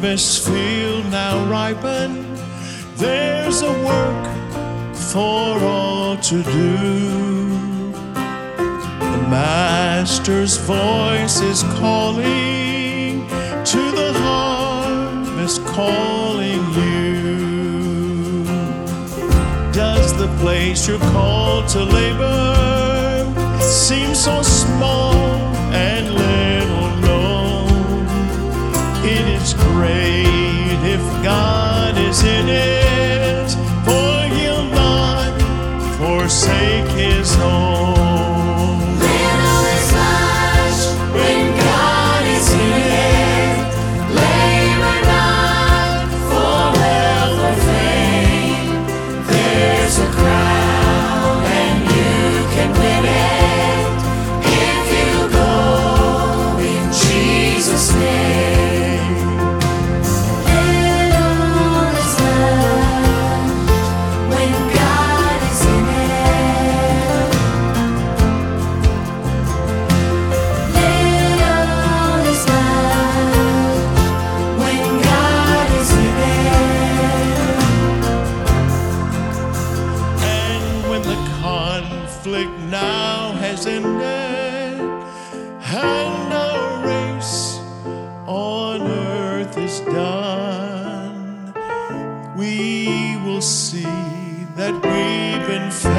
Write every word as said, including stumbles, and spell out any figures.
harvest field now ripened, there's a work for all to do. The Master's voice is calling to the harvest, calling you. Does the place you're called to labor seem so small and little known? It is great if God is in it, for He'll not forsake His own. Little is much when God is in it. Labor not for wealth or fame. There's a crown and you can win it if you go in Jesus' name. Little is much when God is in it. Little is much when God is in it. And when the conflict now has ended, and our race on earth is done, we will see that we've been fed